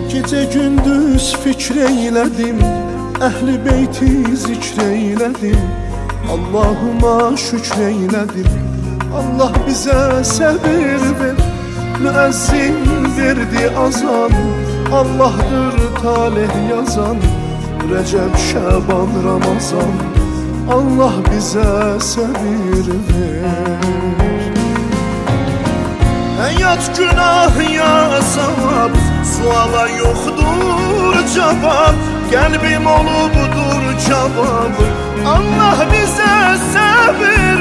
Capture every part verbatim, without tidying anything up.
Gecə gündüz fikr eylədim, Əhl-i beyti zikr eylədim, Allahıma şükr eylədim. Allah bizə səbir ver, müəzzin verdi azan, Allahdır talih yazan, Rəcəb, Şəban, Ramazan. Allah bizə səbir ver. Həyat günah ya savab, suala yoxdur cavab, qəlbim olubdur cavab. Allah bizə səbir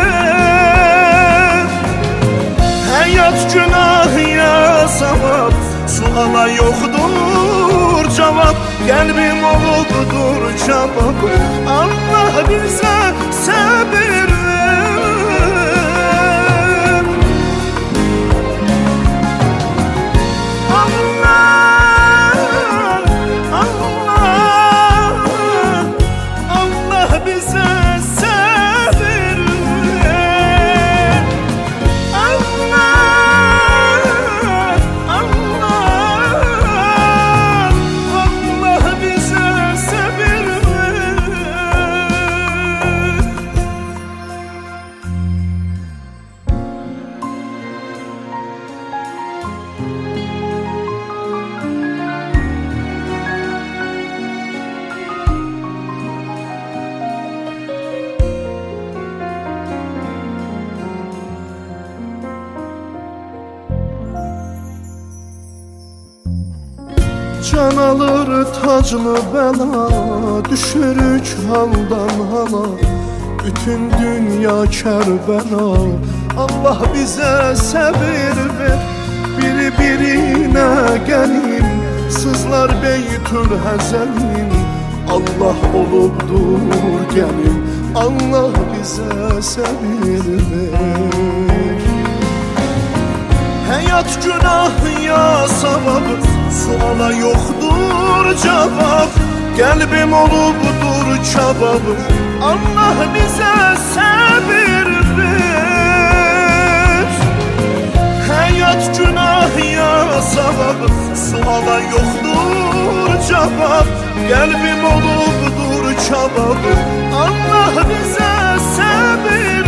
ver. Həyat günah ya savab, suala yoxdur cavab, qəlbim olubdur cavab. Allah bizə səbir ver. Can alır taclı bəla, düşürük haldan hala, bütün dünya Kərbəla. Allah bizə səbir ver, biri birinə gəlim, sızlar Beytül Həzəlim. Allah olubdur gəlim, Allah bizə səbir ver. Həyat günah ya savab, suala yoxdur cavab, qəlbim olubdur kabab. Allah bizə səbir ver. Həyat günah ya savab, suala yoxdur cavab, qəlbim olubdur kabab. Allah bizə səbir ver.